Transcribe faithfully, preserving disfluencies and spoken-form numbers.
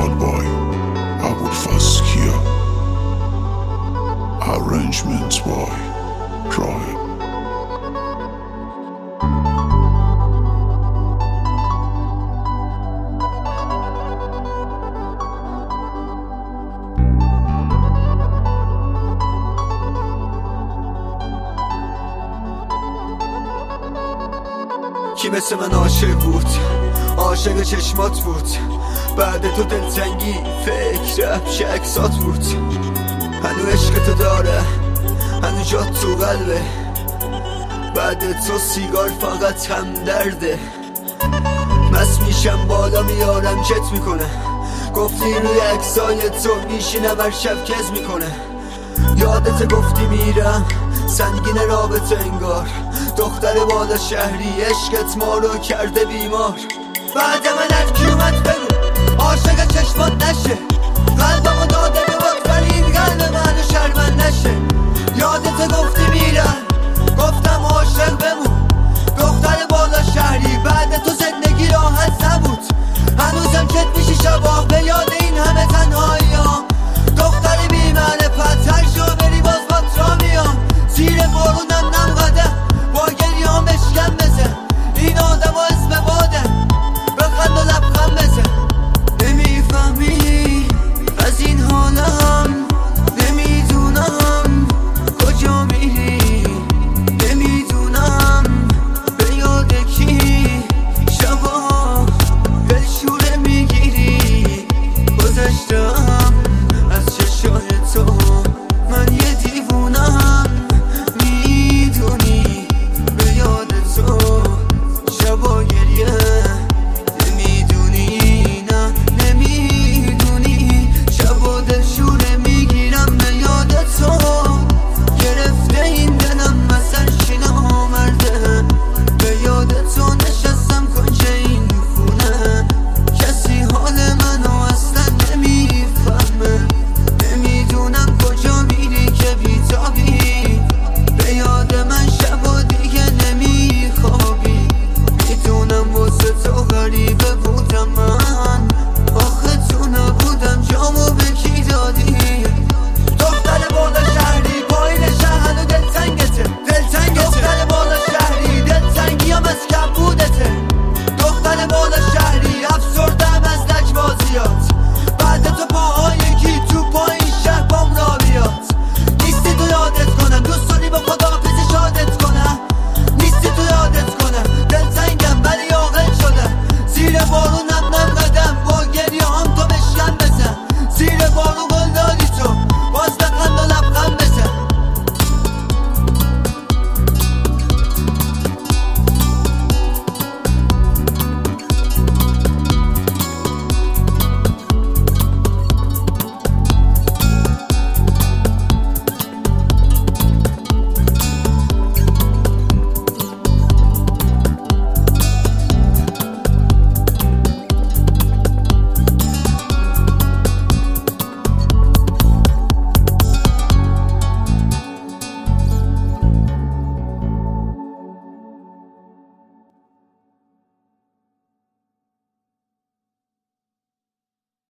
hot boy Abulfazkia. Arrangements boy Troy. کی مثل من عاشق بود، عاشق چشمات بود، بعد تو دلتنگی فکر رفش عکسات بود. هنو عشق تو داره، هنو جات تو قلبه، بعد تو سیگار فقط هم درده. مست میشم بالا میارم کت میکنه، گفتی روی عکسای تو میشینم هر شب کز میکنه. یادت گفتی میرم سنگین رابطه انگار، دختر بالا شهری عشقت ما رو کرده بیمار. بعد من هر کی اومد بگو عاشق چشمات نشه، قلبمو داده به باد ولی این قلب منو شرمن نشه. یادت گفتی میرم گفتم عاشق بمون، دختر بالا شهری بعد تو زندگی راحت نبود. هنوزم کت میشی شبا به یاد این همه تنهایی.